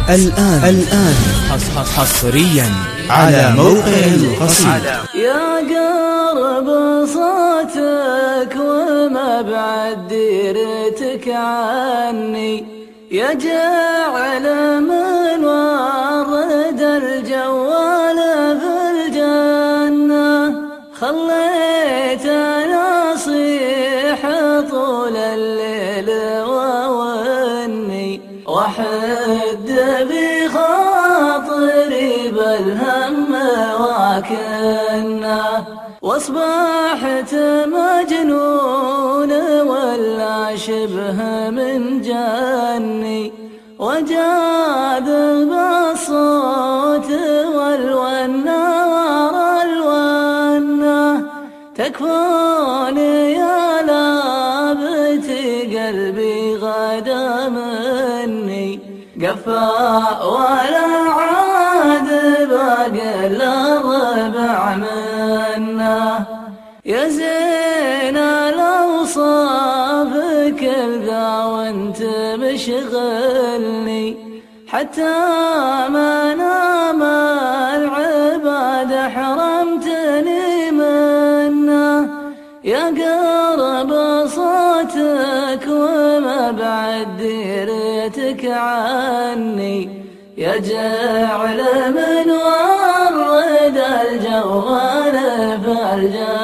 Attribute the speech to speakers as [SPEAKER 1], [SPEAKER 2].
[SPEAKER 1] الآن حصريا على موقع القصيد.
[SPEAKER 2] يا قرب صوتك ومبعد ديرتك عني، يا جعل من ورد الجوال في الجنة، خليتنا أصيح طول الليل ووني، وحد بخاطري بالهم واكنا، واصبحت مجنون ولا شبه من جني، وجاذب الصوت والونة ورا الونة، تكفوني يا لابتي قلبي غدا مني، قفا ولا عاد باقي الربع منا، يا زين الأوصاف كل ذا وانت مشغلني، حتى ما نام العباد حرمتني منه، يا قرب صوتك ومبعد ديرتك عني، يا جعل من ورد الجوال في الجنة.